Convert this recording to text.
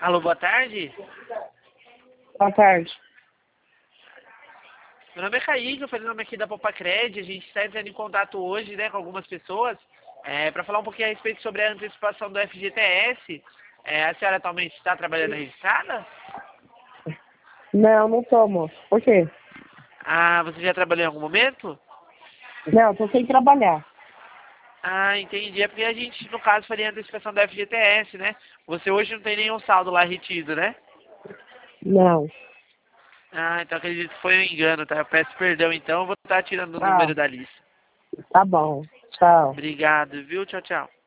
Alô, boa tarde. Boa tarde. Meu nome é Kaique, eu falei o nome aqui da Popacred. A gente está entrando em contato hoje, né, com algumas pessoas, para falar um pouquinho a respeito sobre a antecipação do FGTS. A senhora atualmente está trabalhando registrada? Não tô, moço. Por quê? Ah, você já trabalhou em algum momento? Não, tô sem trabalhar. Ah, entendi. É porque a gente, no caso, faria a antecipação do FGTS, né? Você hoje não tem nenhum saldo lá retido, né? Não. Ah, então acredito que foi um engano, tá? Eu peço perdão, então. Eu vou estar tirando o Ah, número da lista. tá bom. Tchau. Obrigado, viu? Tchau, tchau.